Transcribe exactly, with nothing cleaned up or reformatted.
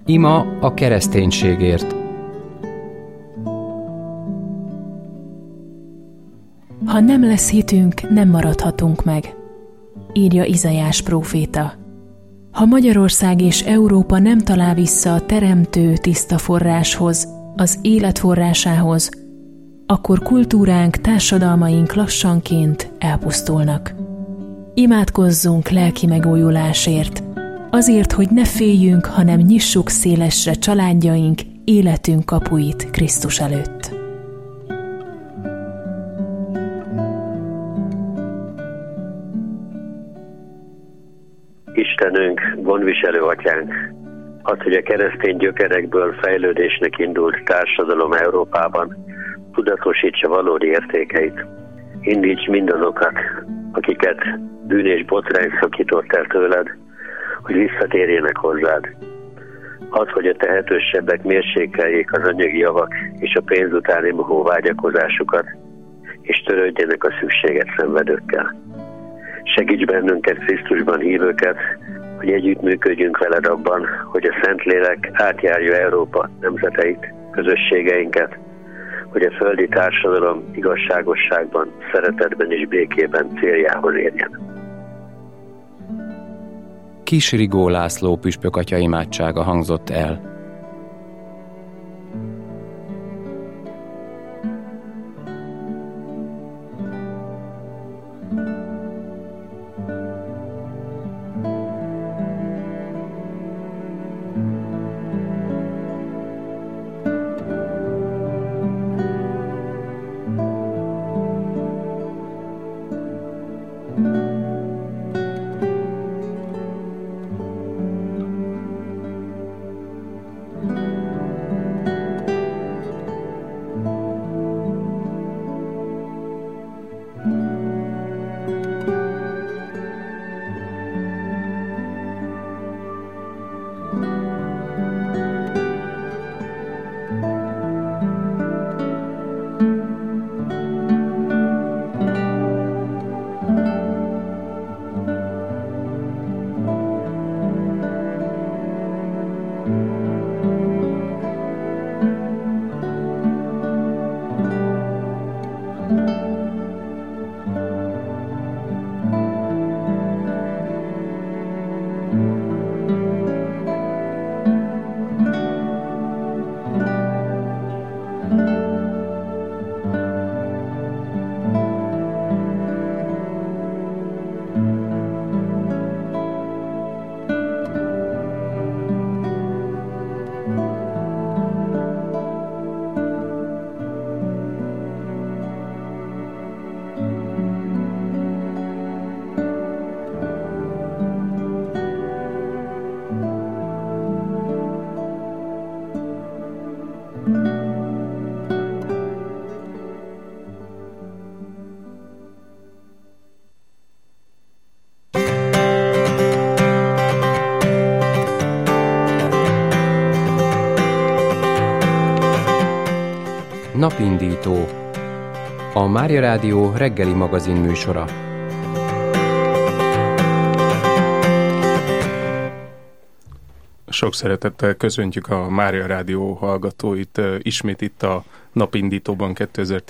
Ima a kereszténységért. Ha nem lesz hitünk, nem maradhatunk meg, írja Izaiás próféta. Ha Magyarország és Európa nem talál vissza a teremtő tiszta forráshoz, az élet forrásához, akkor kultúránk, társadalmaink lassanként elpusztulnak. Imádkozzunk lelki megújulásért, azért, hogy ne féljünk, hanem nyissuk szélesre családjaink, életünk kapuit Krisztus előtt. Istenünk, gondviselő atyánk, az, hogy a keresztény gyökerekből fejlődésnek indult társadalom Európában tudatosítsa valódi értékeit. Indíts mindazokat, akiket bűn és botrány szakított el tőled, hogy visszatérjenek hozzád. Az, hogy a tehetősebbek mérsékeljék az anyagi javak és a pénz utáni mohó vágyakozásukat, és törődjenek a szükséget szenvedőkkel. Segíts bennünket, Krisztusban hívőket, hogy együttműködjünk veled abban, hogy a Szentlélek átjárja Európa nemzeteit, közösségeinket, hogy a földi társadalom igazságosságban, szeretetben és békében céljához érjen. Kis Rigó László püspök atya imádsága hangzott el. Napindító, a Mária Rádió reggeli magazin műsora. Sok szeretettel köszöntjük a Mária Rádió hallgatóit ismét itt a Napindítóban kétezer-tizenkettő.